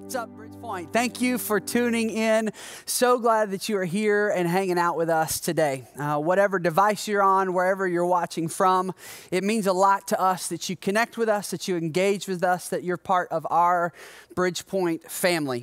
What's up, Bridgepoint? Thank you for tuning in. So glad that you are here and hanging out with us today. Whatever device you're on, wherever you're watching from, it means a lot to us that you connect with us, that you engage with us, that you're part of our Bridgepoint family.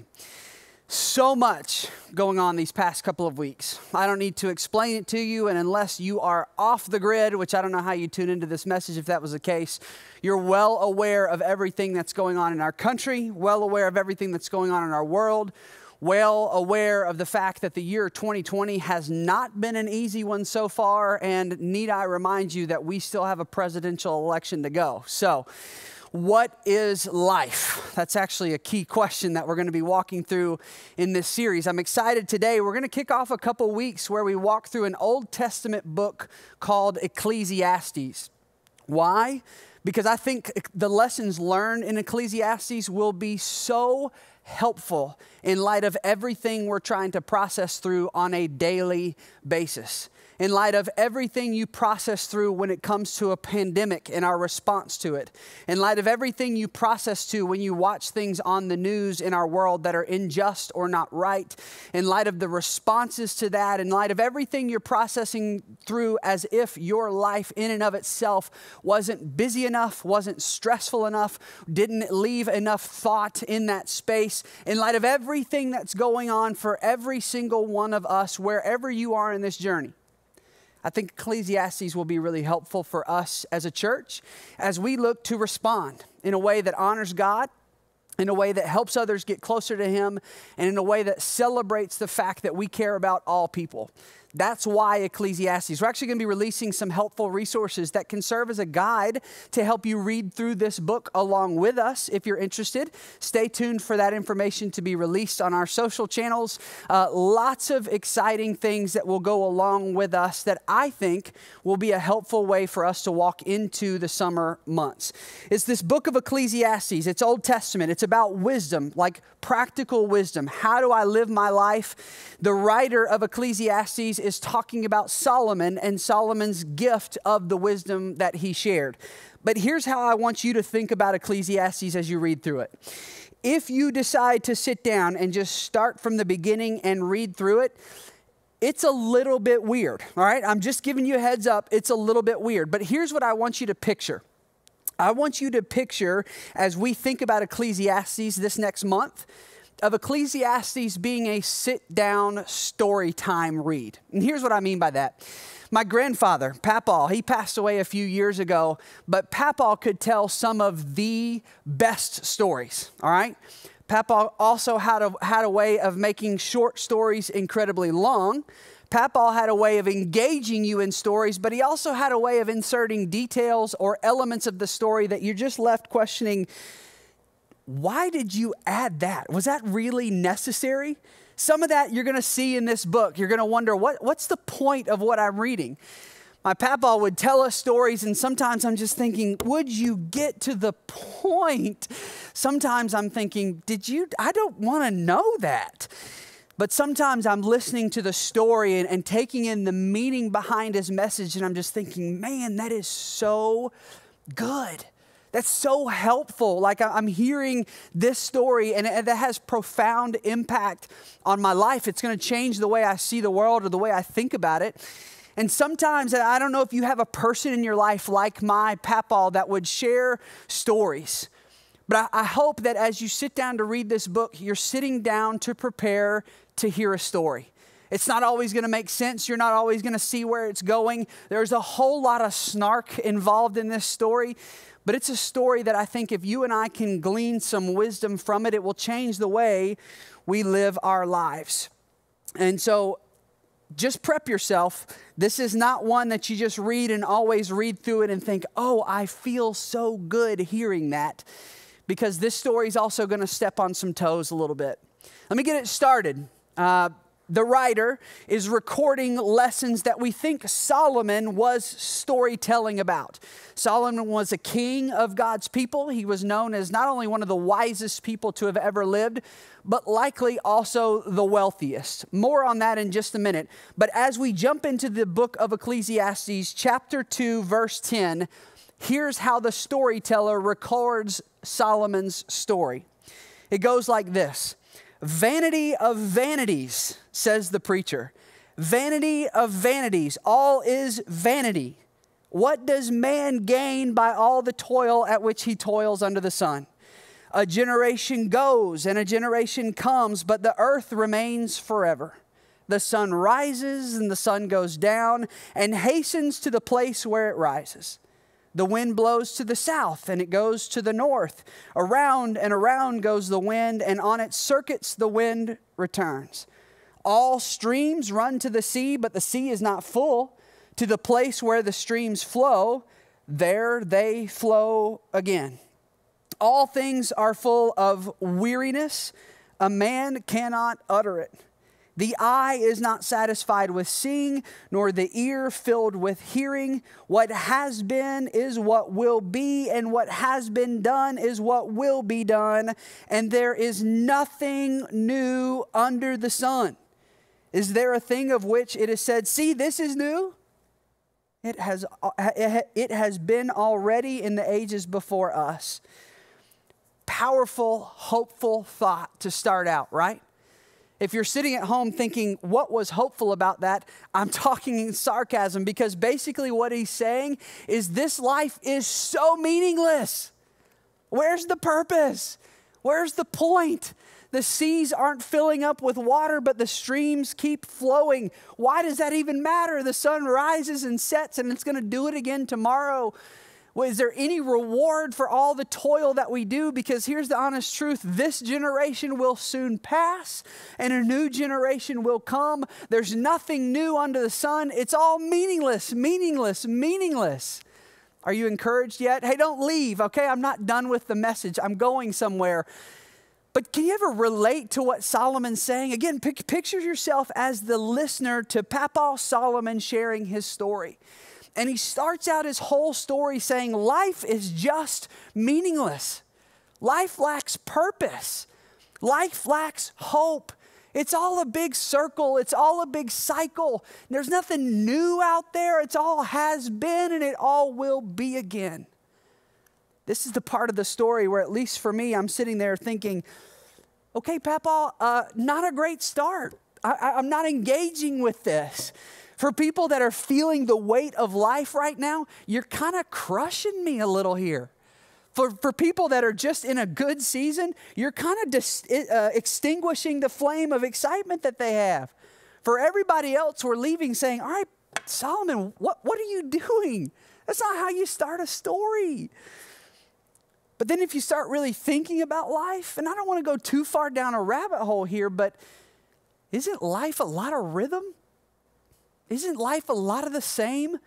So much going on these past couple of weeks. I don't need to explain it to you, and unless you are off the grid, which I don't know how you tune into this message if that was the case, you're well aware of everything that's going on in our country, well aware of everything that's going on in our world, well aware of the fact that the year 2020 has not been an easy one so far, and need I remind you that we still have a presidential election to go. So, what is life? That's actually a key question that we're going to be walking through in this series. I'm excited today. We're going to kick off a couple weeks where we walk through an Old Testament book called Ecclesiastes. Why? Because I think the lessons learned in Ecclesiastes will be so helpful in light of everything we're trying to process through on a daily basis. In light of everything you process through when it comes to a pandemic and our response to it. In light of everything you process to when you watch things on the news in our world that are unjust or not right. In light of the responses to that. In light of everything you're processing through as if your life in and of itself wasn't busy enough, wasn't stressful enough, didn't leave enough thought in that space. In light of everything that's going on for every single one of us, wherever you are in this journey. I think Ecclesiastes will be really helpful for us as a church as we look to respond in a way that honors God, in a way that helps others get closer to Him, and in a way that celebrates the fact that we care about all people. That's why Ecclesiastes. We're actually going to be releasing some helpful resources that can serve as a guide to help you read through this book along with us. If you're interested, stay tuned for that information to be released on our social channels. Lots of exciting things that will go along with us that I think will be a helpful way for us to walk into the summer months. It's this book of Ecclesiastes. It's Old Testament. It's about wisdom, like practical wisdom. How do I live my life? The writer of Ecclesiastes is talking about Solomon and Solomon's gift of the wisdom that he shared. But here's how I want you to think about Ecclesiastes as you read through it. If you decide to sit down and just start from the beginning and read through it, it's a little bit weird, all right? I'm just giving you a heads up. It's a little bit weird. But here's what I want you to picture. I want you to picture, as we think about Ecclesiastes this next month, of Ecclesiastes being a sit-down story time read. And here's what I mean by that. My grandfather, Papaw, he passed away a few years ago, but Papaw could tell some of the best stories, all right? Papaw also had a way of making short stories incredibly long. Papaw had a way of engaging you in stories, but he also had a way of inserting details or elements of the story that you're just left questioning, why did you add that? Was that really necessary? Some of that you're going to see in this book. You're going to wonder, what's the point of what I'm reading? My Papaw would tell us stories, and sometimes I'm just thinking, would you get to the point? Sometimes I'm thinking, I don't want to know that. But sometimes I'm listening to the story and taking in the meaning behind his message, and I'm just thinking, man, that is so good. That's so helpful. Like I'm hearing this story and that has profound impact on my life. It's going to change the way I see the world or the way I think about it. And sometimes, I don't know if you have a person in your life like my Papaw that would share stories. But I hope that as you sit down to read this book, you're sitting down to prepare to hear a story. It's not always going to make sense. You're not always going to see where it's going. There's a whole lot of snark involved in this story. But it's a story that I think if you and I can glean some wisdom from it, it will change the way we live our lives. And so just prep yourself. This is not one that you just read and always read through it and think, oh, I feel so good hearing that. Because this story is also going to step on some toes a little bit. Let me get it started. The writer is recording lessons that we think Solomon was storytelling about. Solomon was a king of God's people. He was known as not only one of the wisest people to have ever lived, but likely also the wealthiest. More on that in just a minute. But as we jump into the book of Ecclesiastes, chapter 2, verse 10, here's how the storyteller records Solomon's story. It goes like this. Vanity of vanities, says the preacher. Vanity of vanities, all is vanity. What does man gain by all the toil at which he toils under the sun? A generation goes and a generation comes, but the earth remains forever. The sun rises and the sun goes down and hastens to the place where it rises. The wind blows to the south and it goes to the north. Around and around goes the wind, and on its circuits the wind returns. All streams run to the sea, but the sea is not full. To the place where the streams flow, there they flow again. All things are full of weariness. A man cannot utter it. The eye is not satisfied with seeing, nor the ear filled with hearing. What has been is what will be, and what has been done is what will be done. And there is nothing new under the sun. Is there a thing of which it is said, see, this is new? It has been already in the ages before us. Powerful, hopeful thought to start out, right? If you're sitting at home thinking, what was hopeful about that? I'm talking in sarcasm, because basically what he's saying is this life is so meaningless. Where's the purpose? Where's the point? The seas aren't filling up with water, but the streams keep flowing. Why does that even matter? The sun rises and sets, and it's going to do it again tomorrow. Well, is there any reward for all the toil that we do? Because here's the honest truth. This generation will soon pass and a new generation will come. There's nothing new under the sun. It's all meaningless, meaningless, meaningless. Are you encouraged yet? Hey, don't leave, okay? I'm not done with the message. I'm going somewhere. But can you ever relate to what Solomon's saying? Again, picture yourself as the listener to Papa Solomon sharing his story. And he starts out his whole story saying life is just meaningless. Life lacks purpose. Life lacks hope. It's all a big circle. It's all a big cycle. There's nothing new out there. It's all has been and it all will be again. This is the part of the story where, at least for me, I'm sitting there thinking, okay, Papa, not a great start. I'm not engaging with this. For people that are feeling the weight of life right now, you're kind of crushing me a little here. For people that are just in a good season, you're kind of extinguishing the flame of excitement that they have. For everybody else, we're leaving saying, all right, Solomon, what are you doing? That's not how you start a story. But then if you start really thinking about life, and I don't want to go too far down a rabbit hole here, but isn't life a lot of rhythm? Isn't life a lot of the same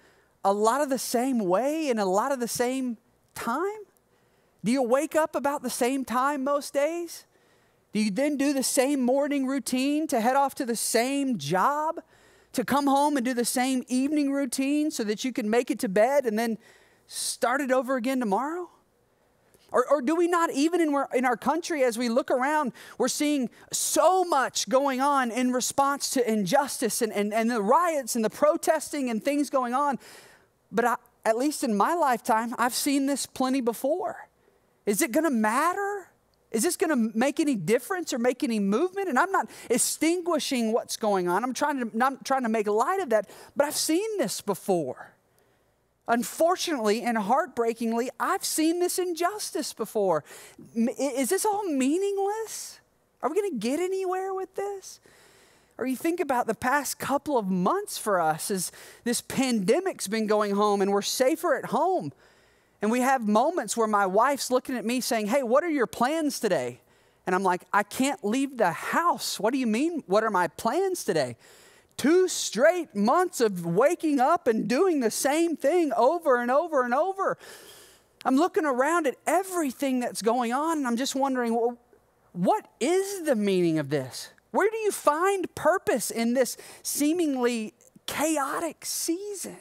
way, and a lot of the same time? Do you wake up about the same time most days? Do you then do the same morning routine to head off to the same job, to come home and do the same evening routine so that you can make it to bed and then start it over again tomorrow? Or do we not, even in our country, as we look around, we're seeing so much going on in response to injustice and the riots and the protesting and things going on. But at least in my lifetime, I've seen this plenty before. Is it going to matter? Is this going to make any difference or make any movement? And I'm not extinguishing what's going on. I'm not trying to make light of that, but I've seen this before. Unfortunately and heartbreakingly, I've seen this injustice before. Is this all meaningless? Are we going to get anywhere with this? Or you think about the past couple of months for us as this pandemic's been going home and we're safer at home. And we have moments where my wife's looking at me saying, hey, what are your plans today? And I'm like, I can't leave the house. What do you mean? What are my plans today? 2 straight months of waking up and doing the same thing over and over and over. I'm looking around at everything that's going on, and I'm just wondering, well, what is the meaning of this? Where do you find purpose in this seemingly chaotic season?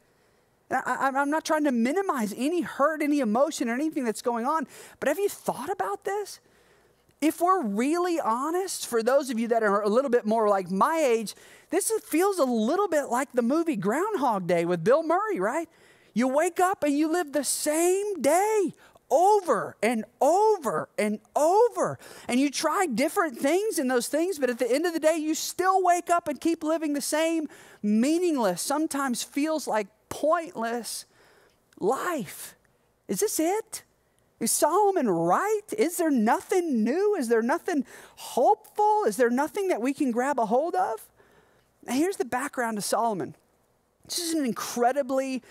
I'm not trying to minimize any hurt, any emotion, or anything that's going on, but have you thought about this? If we're really honest, for those of you that are a little bit more like my age, this feels a little bit like the movie Groundhog Day with Bill Murray, right? You wake up and you live the same day over and over and over. And you try different things in those things, but at the end of the day, you still wake up and keep living the same meaningless, sometimes feels like pointless life. Is this it? Is Solomon right? Is there nothing new? Is there nothing hopeful? Is there nothing that we can grab a hold of? Now, here's the background to Solomon. This is an incredibly,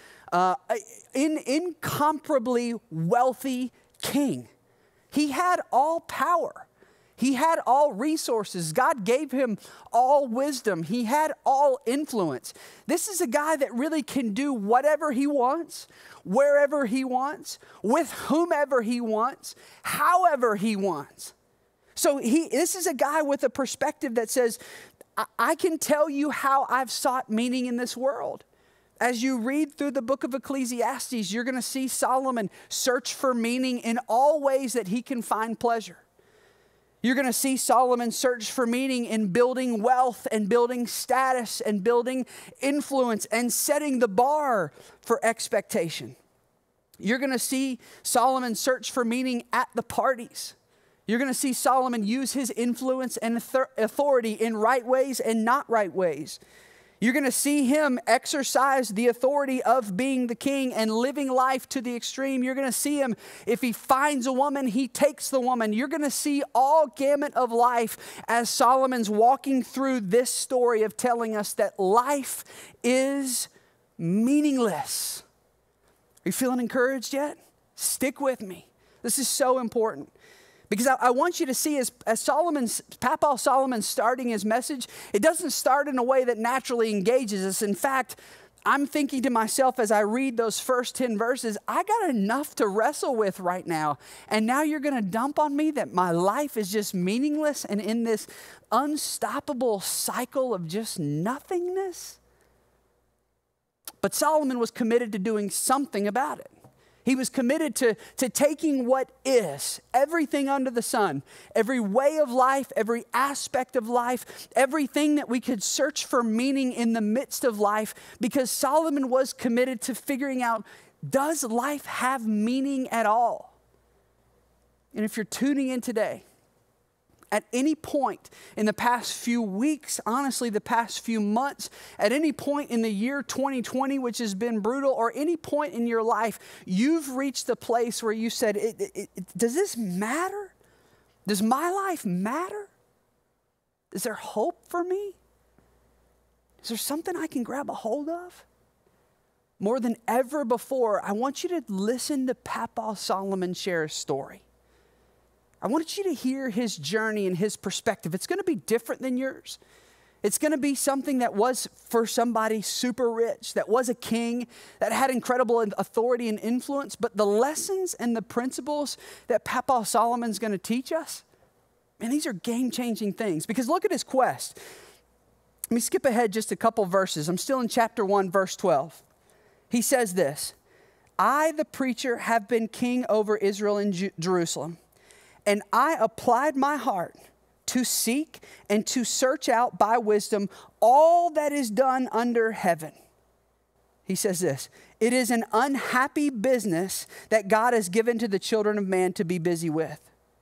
incomparably wealthy king. He had all power. He had all resources. God gave him all wisdom. He had all influence. This is a guy that really can do whatever he wants, wherever he wants, with whomever he wants, however he wants. So this is a guy with a perspective that says, I can tell you how I've sought meaning in this world. As you read through the book of Ecclesiastes, you're going to see Solomon search for meaning in all ways that he can find pleasure. You're going to see Solomon search for meaning in building wealth and building status and building influence and setting the bar for expectation. You're going to see Solomon search for meaning at the parties. You're going to see Solomon use his influence and authority in right ways and not right ways. You're going to see him exercise the authority of being the king and living life to the extreme. You're going to see him, if he finds a woman, he takes the woman. You're going to see all gamut of life as Solomon's walking through this story of telling us that life is meaningless. Are you feeling encouraged yet? Stick with me. This is so important. Because I want you to see as Papa Solomon's starting his message, it doesn't start in a way that naturally engages us. In fact, I'm thinking to myself as I read those first 10 verses, I got enough to wrestle with right now. And now you're going to dump on me that my life is just meaningless and in this unstoppable cycle of just nothingness? But Solomon was committed to doing something about it. He was committed to taking what is, everything under the sun, every way of life, every aspect of life, everything that we could search for meaning in the midst of life, because Solomon was committed to figuring out, does life have meaning at all? And if you're tuning in today, at any point in the past few weeks, honestly, the past few months, at any point in the year 2020, which has been brutal, or any point in your life, you've reached a place where you said, does this matter? Does my life matter? Is there hope for me? Is there something I can grab a hold of? More than ever before, I want you to listen to Papa Solomon share his story. I want you to hear his journey and his perspective. It's going to be different than yours. It's going to be something that was for somebody super rich, that was a king, that had incredible authority and influence. But the lessons and the principles that Papa Solomon's going to teach us, man, these are game-changing things. Because look at his quest. Let me skip ahead just a couple verses. I'm still in chapter 1, verse 12. He says this, I, the preacher, have been king over Israel and Jerusalem. And I applied my heart to seek and to search out by wisdom all that is done under heaven. He says this, it is an unhappy business that God has given to the children of man to be busy with.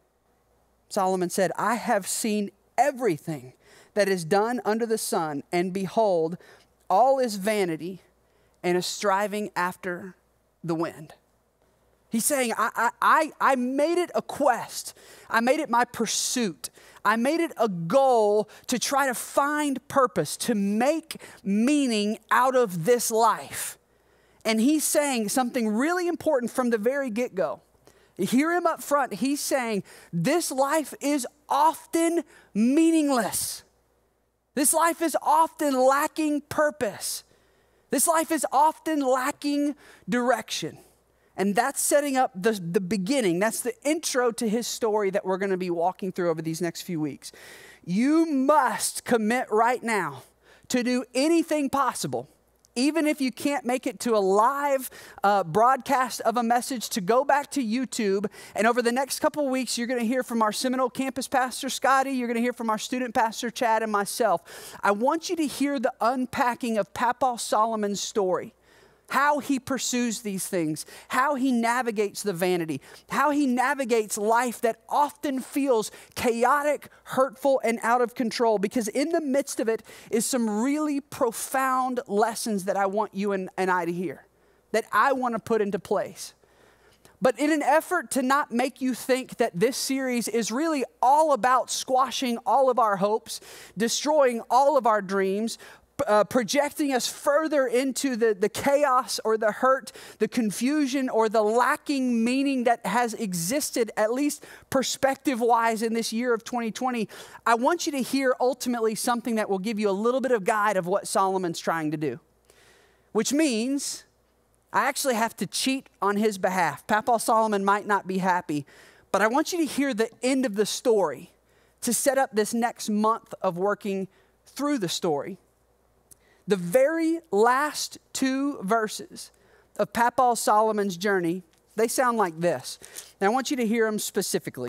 Solomon said, I have seen everything that is done under the sun, and behold, all is vanity and a striving after the wind. He's saying, I made it a quest. I made it my pursuit. I made it a goal to try to find purpose, to make meaning out of this life. And he's saying something really important from the very get-go. You hear him up front. He's saying, this life is often meaningless. This life is often lacking purpose. This life is often lacking direction. And that's setting up the beginning. That's the intro to his story that we're going to be walking through over these next few weeks. You must commit right now to do anything possible, even if you can't make it to a live broadcast of a message, to go back to YouTube. And over the next couple of weeks, you're going to hear from our Seminole campus pastor, Scotty. You're going to hear from our student pastor, Chad, and myself. I want you to hear the unpacking of Papa Solomon's story. how he pursues these things, how he navigates the vanity, how he navigates life that often feels chaotic, hurtful, and out of control. Because in the midst of it is some really profound lessons that I want you and I to hear, that I want to put into place. But in an effort to not make you think that this series is really all about squashing all of our hopes, destroying all of our dreams, projecting us further into the chaos or the hurt, the confusion or the lacking meaning that has existed, at least perspective-wise, in this year of 2020, I want you to hear ultimately something that will give you a little bit of guide of what Solomon's trying to do, which means I actually have to cheat on his behalf. Papa Solomon might not be happy, but I want you to hear the end of the story to set up this next month of working through the story. The very last two verses of Papa Solomon's journey, they sound like this. Now I want you to hear them specifically.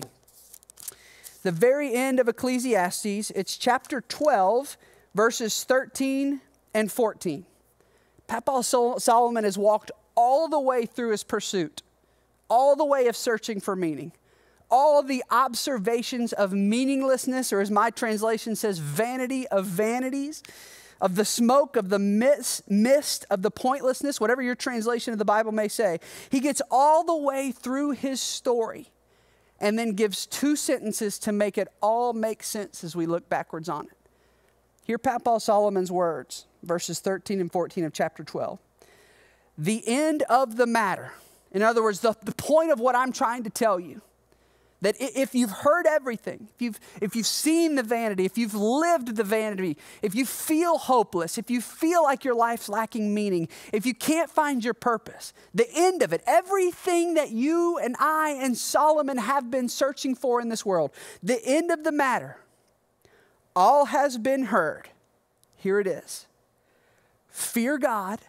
The very end of Ecclesiastes, it's chapter 12, verses 13 and 14. Papa Solomon has walked all the way through his pursuit, all the way of searching for meaning, all the observations of meaninglessness, or as my translation says, vanity of vanities, of the smoke, of the mist, of the pointlessness, whatever your translation of the Bible may say. He gets all the way through his story and then gives two sentences to make it all make sense as we look backwards on it. Hear Papa Solomon's words, verses 13 and 14 of chapter 12. The end of the matter, in other words, the point of what I'm trying to tell you, that if you've heard everything, if you've seen the vanity, if you've lived the vanity, if you feel hopeless, if you feel like your life's lacking meaning, if you can't find your purpose, the end of it, everything that you and I and Solomon have been searching for in this world, the end of the matter, all has been heard. Here it is. Fear God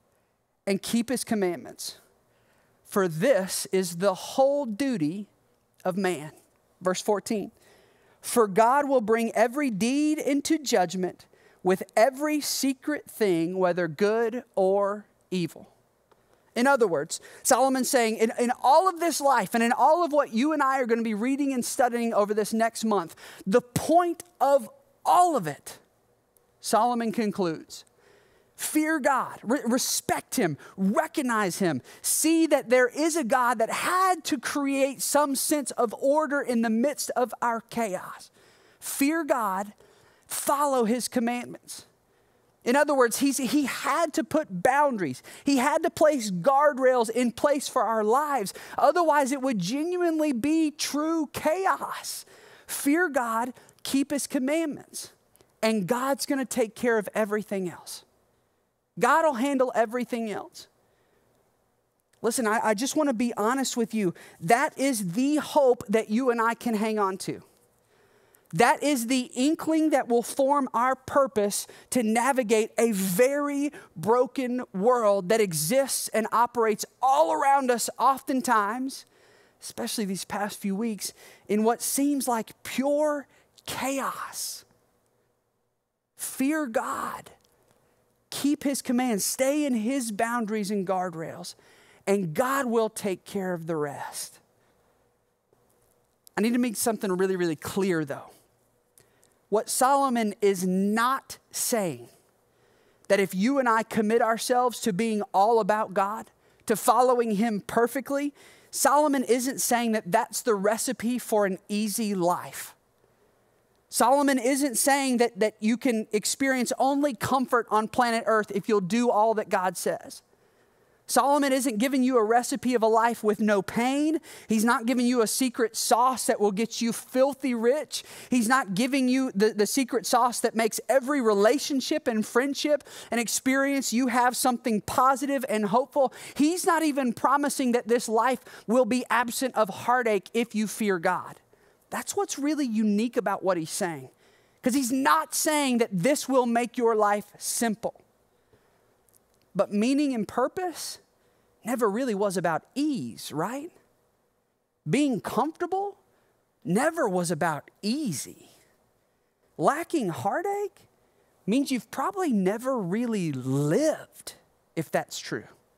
and keep his commandments, for this is the whole duty of man. Verse 14, for God will bring every deed into judgment with every secret thing, whether good or evil. In other words, Solomon's saying in all of this life and in all of what you and I are going to be reading and studying over this next month, the point of all of it, Solomon concludes, fear God, respect him, recognize him, see that there is a God that had to create some sense of order in the midst of our chaos. Fear God, follow his commandments. In other words, he had to put boundaries. He had to place guardrails in place for our lives. Otherwise, it would genuinely be true chaos. Fear God, keep his commandments, and God's going to take care of everything else. God will handle everything else. Listen, I just want to be honest with you. That is the hope that you and I can hang on to. That is the inkling that will form our purpose to navigate a very broken world that exists and operates all around us oftentimes, especially these past few weeks, in what seems like pure chaos. Fear God. Keep his commands. Stay in his boundaries and guardrails, and God will take care of the rest. I need to make something really, really clear, though. What Solomon is not saying, that if you and I commit ourselves to being all about God, to following him perfectly, Solomon isn't saying that that's the recipe for an easy life. Solomon isn't saying that you can experience only comfort on planet Earth if you'll do all that God says. Solomon isn't giving you a recipe of a life with no pain. He's not giving you a secret sauce that will get you filthy rich. He's not giving you the secret sauce that makes every relationship and friendship and experience you have something positive and hopeful. He's not even promising that this life will be absent of heartache if you fear God. That's what's really unique about what he's saying. Because he's not saying that this will make your life simple. But meaning and purpose never really was about ease, right? Being comfortable never was about easy. Lacking heartache means you've probably never really lived, if that's true.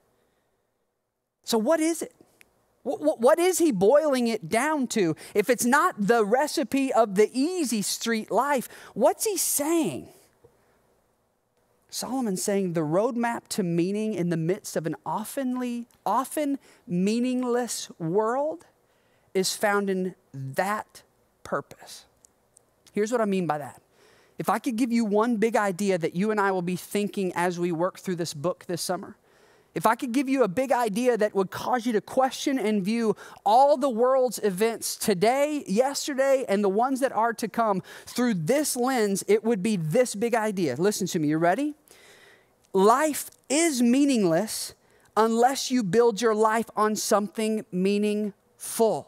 So what is it? What is he boiling it down to? If it's not the recipe of the easy street life, what's he saying? Solomon's saying the roadmap to meaning in the midst of an often meaningless world is found in that purpose. Here's what I mean by that. If I could give you one big idea that you and I will be thinking as we work through this book this summer, if I could give you a big idea that would cause you to question and view all the world's events today, yesterday, and the ones that are to come through this lens, it would be this big idea. Listen to me, you ready? Life is meaningless unless you build your life on something meaningful.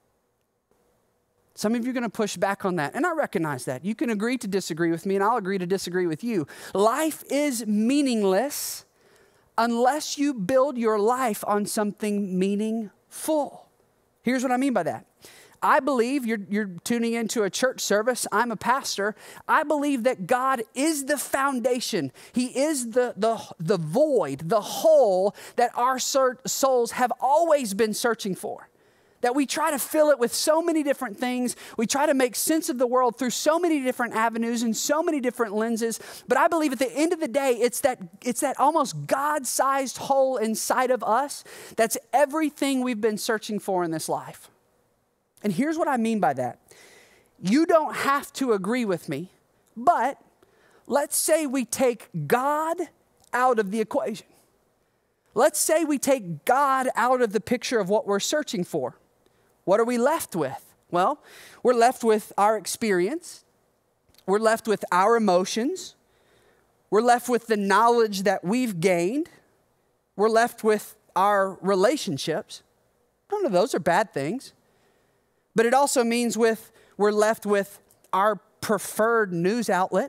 Some of you are going to push back on that, and I recognize that. You can agree to disagree with me, and I'll agree to disagree with you. Life is meaningless unless you build your life on something meaningful. Here's what I mean by that. I believe you're tuning into a church service. I'm a pastor. I believe that God is the foundation. He is the void, the hole that our souls have always been searching for. That we try to fill it with so many different things. We try to make sense of the world through so many different avenues and so many different lenses. But I believe at the end of the day, it's that almost God-sized hole inside of us that's everything we've been searching for in this life. And here's what I mean by that. You don't have to agree with me, but let's say we take God out of the equation. Let's say we take God out of the picture of what we're searching for. What are we left with? Well, we're left with our experience. We're left with our emotions. We're left with the knowledge that we've gained. We're left with our relationships. None of those are bad things. But it also means we're left with our preferred news outlet.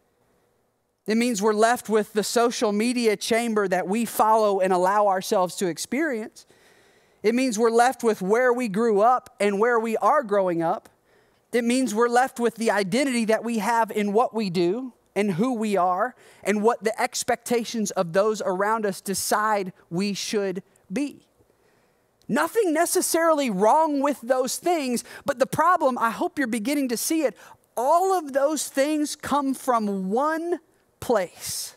It means we're left with the social media chamber that we follow and allow ourselves to experience. It means we're left with where we grew up and where we are growing up. It means we're left with the identity that we have in what we do and who we are and what the expectations of those around us decide we should be. Nothing necessarily wrong with those things, but the problem, I hope you're beginning to see it, all of those things come from one place.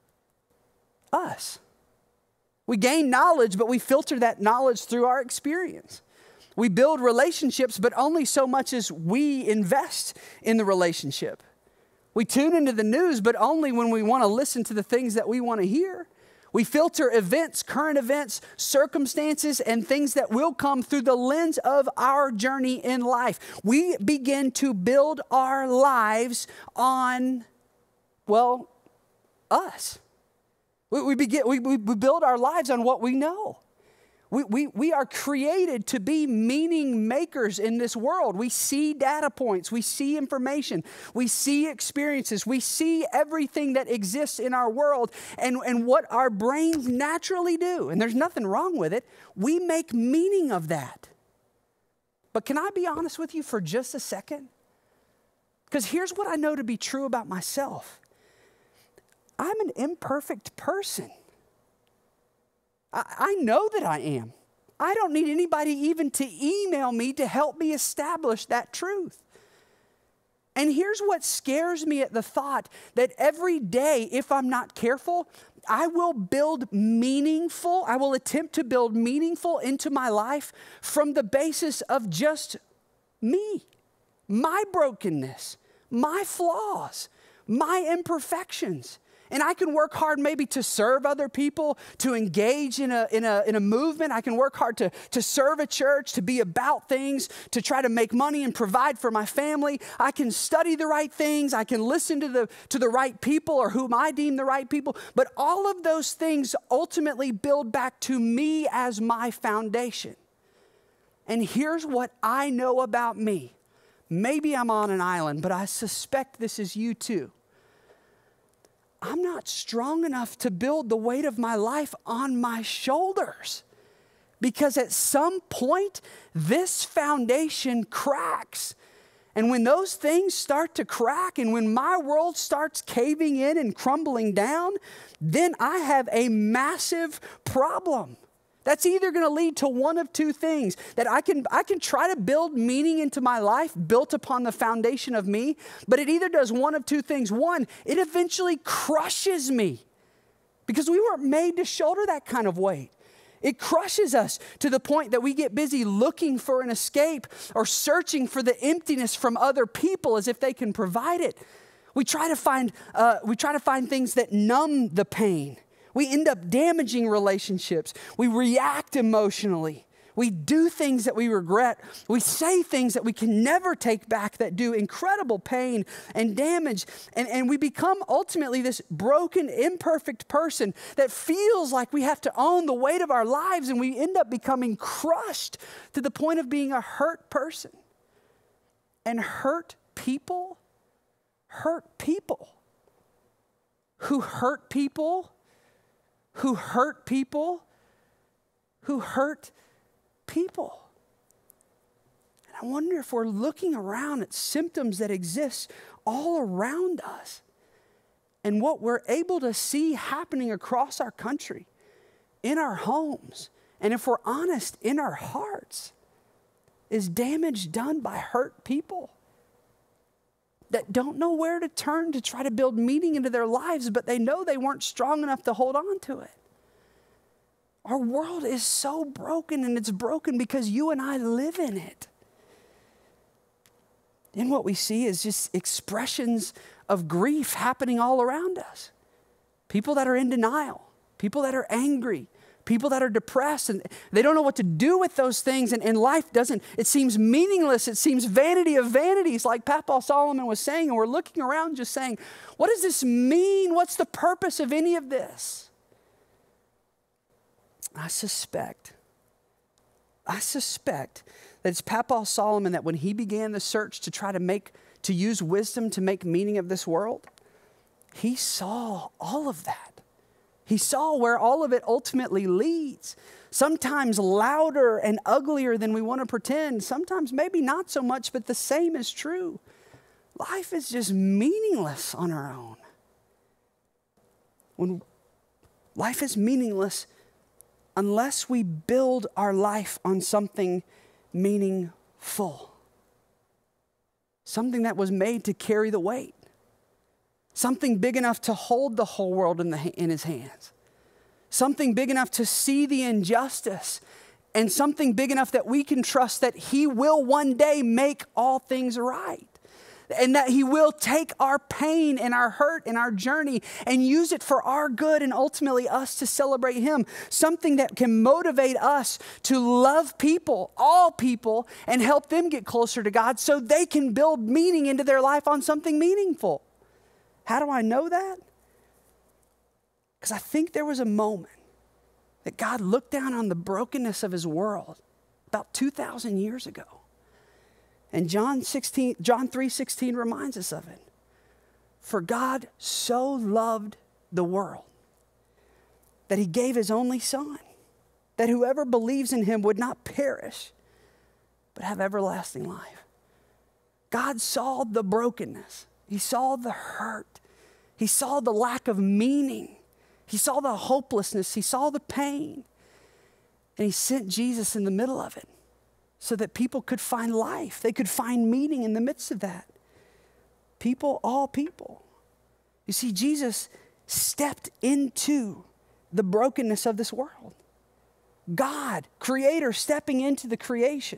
Us. We gain knowledge, but we filter that knowledge through our experience. We build relationships, but only so much as we invest in the relationship. We tune into the news, but only when we want to listen to the things that we want to hear. We filter events, current events, circumstances, and things that will come through the lens of our journey in life. We begin to build our lives on, well, us. We build our lives on what we know. We are created to be meaning makers in this world. We see data points. We see information. We see experiences. We see everything that exists in our world and what our brains naturally do. And there's nothing wrong with it. We make meaning of that. But can I be honest with you for just a second? Because here's what I know to be true about myself. I'm an imperfect person. I know that I am. I don't need anybody even to email me to help me establish that truth. And here's what scares me at the thought that every day, if I'm not careful, I will attempt to build meaningful into my life from the basis of just me, my brokenness, my flaws, my imperfections. And I can work hard maybe to serve other people, to engage in a movement. I can work hard to serve a church, to be about things, to try to make money and provide for my family. I can study the right things. I can listen to the right people or whom I deem the right people. But all of those things ultimately build back to me as my foundation. And here's what I know about me. Maybe I'm on an island, but I suspect this is you too. I'm not strong enough to build the weight of my life on my shoulders because at some point, this foundation cracks. And when those things start to crack and when my world starts caving in and crumbling down, then I have a massive problem. That's either going to lead to one of two things, that I can try to build meaning into my life built upon the foundation of me, but it either does one of two things. One, it eventually crushes me because we weren't made to shoulder that kind of weight. It crushes us to the point that we get busy looking for an escape or searching for the emptiness from other people as if they can provide it. We try to find things that numb the pain. We end up damaging relationships. We react emotionally. We do things that we regret. We say things that we can never take back that do incredible pain and damage. And we become ultimately this broken, imperfect person that feels like we have to own the weight of our lives, and we end up becoming crushed to the point of being a hurt person. And hurt people who hurt people who hurt people who hurt people. And I wonder if we're looking around at symptoms that exist all around us, and what we're able to see happening across our country, in our homes, and if we're honest, in our hearts, is damage done by hurt people that don't know where to turn to try to build meaning into their lives, but they know they weren't strong enough to hold on to it. Our world is so broken, and it's broken because you and I live in it. And what we see is just expressions of grief happening all around us. People that are in denial, people that are angry, people that are depressed, and they don't know what to do with those things, and life it seems meaningless. It seems vanity of vanities, like Papa Solomon was saying, and we're looking around just saying, what does this mean? What's the purpose of any of this? I suspect that it's Papa Solomon that when he began the search to try to use wisdom to make meaning of this world, he saw all of that. He saw where all of it ultimately leads. Sometimes louder and uglier than we want to pretend. Sometimes maybe not so much, but the same is true. Life is just meaningless on our own. When life is meaningless unless we build our life on something meaningful. Something that was made to carry the weight. Something big enough to hold the whole world in his hands. Something big enough to see the injustice. And something big enough that we can trust that he will one day make all things right. And that he will take our pain and our hurt and our journey and use it for our good and ultimately us to celebrate him. Something that can motivate us to love people, all people, and help them get closer to God so they can build meaning into their life on something meaningful. How do I know that? Because I think there was a moment that God looked down on the brokenness of his world about 2,000 years ago. And John 3:16 reminds us of it. For God so loved the world that he gave his only son, that whoever believes in him would not perish, but have everlasting life. God saw the brokenness. He saw the hurt. He saw the lack of meaning. He saw the hopelessness. He saw the pain. And he sent Jesus in the middle of it so that people could find life. They could find meaning in the midst of that. People, all people. You see, Jesus stepped into the brokenness of this world. God, creator, stepping into the creation.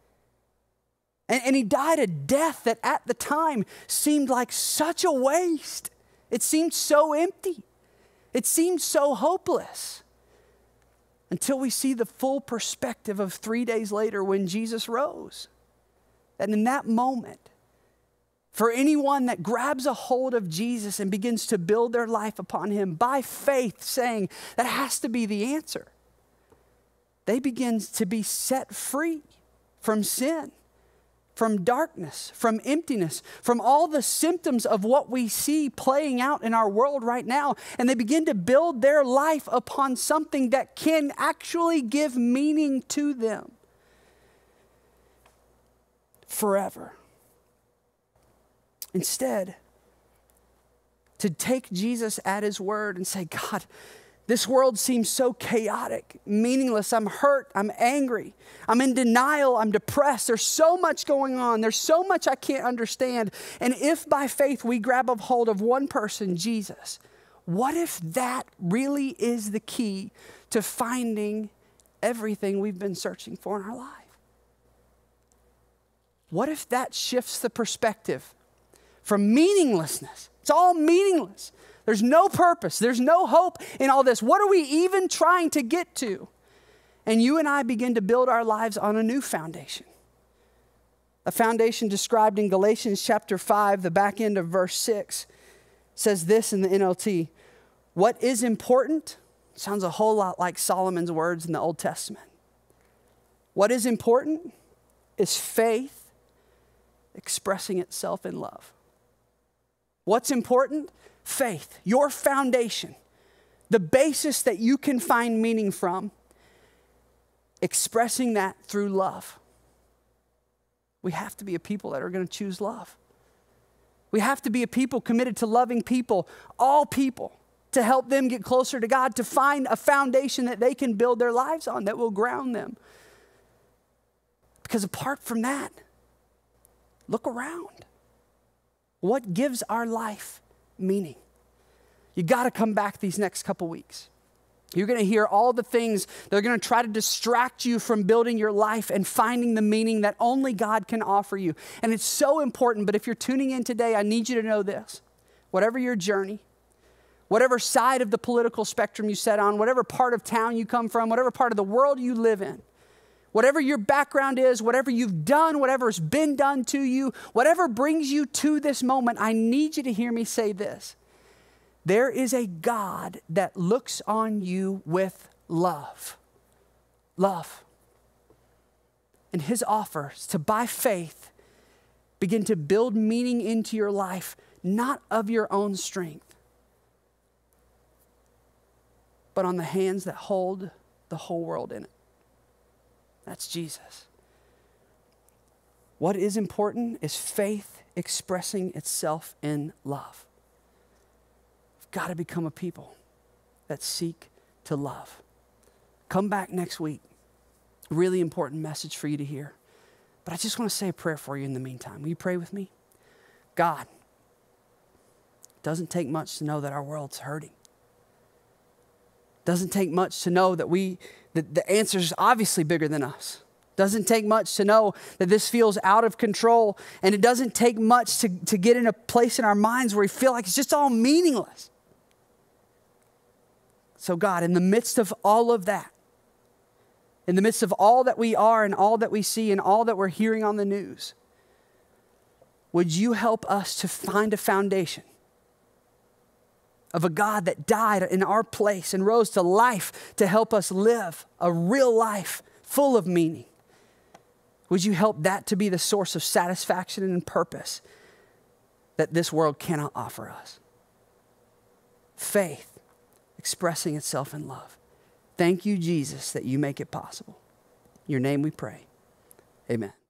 And he died a death that at the time seemed like such a waste. It seemed so empty. It seemed so hopeless. Until we see the full perspective of 3 days later when Jesus rose. And in that moment, for anyone that grabs a hold of Jesus and begins to build their life upon him by faith, saying that has to be the answer, they begin to be set free from sin, from darkness, from emptiness, from all the symptoms of what we see playing out in our world right now. And they begin to build their life upon something that can actually give meaning to them forever. Instead, to take Jesus at his word and say, God, This world seems so chaotic, meaningless. I'm hurt. I'm angry. I'm in denial. I'm depressed. There's so much going on. There's so much I can't understand. And if by faith we grab a hold of one person, Jesus, what if that really is the key to finding everything we've been searching for in our life? What if that shifts the perspective from meaninglessness? It's all meaningless. There's no purpose. There's no hope in all this. What are we even trying to get to? And you and I begin to build our lives on a new foundation. A foundation described in Galatians chapter 5, the back end of verse 6, says this in the NLT. What is important sounds a whole lot like Solomon's words in the Old Testament. What is important is faith expressing itself in love. What's important? Faith, your foundation, the basis that you can find meaning from, expressing that through love. We have to be a people that are going to choose love. We have to be a people committed to loving people, all people, to help them get closer to God, to find a foundation that they can build their lives on that will ground them. Because apart from that, look around. What gives our life meaning? You got to come back these next couple weeks. You're going to hear all the things that are going to try to distract you from building your life and finding the meaning that only God can offer you. And it's so important, but if you're tuning in today, I need you to know this. Whatever your journey, whatever side of the political spectrum you sit on, whatever part of town you come from, whatever part of the world you live in, whatever your background is, whatever you've done, whatever's been done to you, whatever brings you to this moment, I need you to hear me say this. There is a God that looks on you with love. Love. And his offer is to, by faith, begin to build meaning into your life, not of your own strength, but on the hands that hold the whole world in it. That's Jesus. What is important is faith expressing itself in love. We've got to become a people that seek to love. Come back next week. Really important message for you to hear. But I just want to say a prayer for you in the meantime. Will you pray with me? God, it doesn't take much to know that our world's hurting. Doesn't take much to know that the answer is obviously bigger than us. Doesn't take much to know that this feels out of control. And it doesn't take much to get in a place in our minds where we feel like it's just all meaningless. So God, in the midst of all of that, in the midst of all that we are and all that we see and all that we're hearing on the news, would you help us to find a foundation of a God that died in our place and rose to life to help us live a real life full of meaning? Would you help that to be the source of satisfaction and purpose that this world cannot offer us? Faith expressing itself in love. Thank you, Jesus, that you make it possible. In your name we pray. Amen.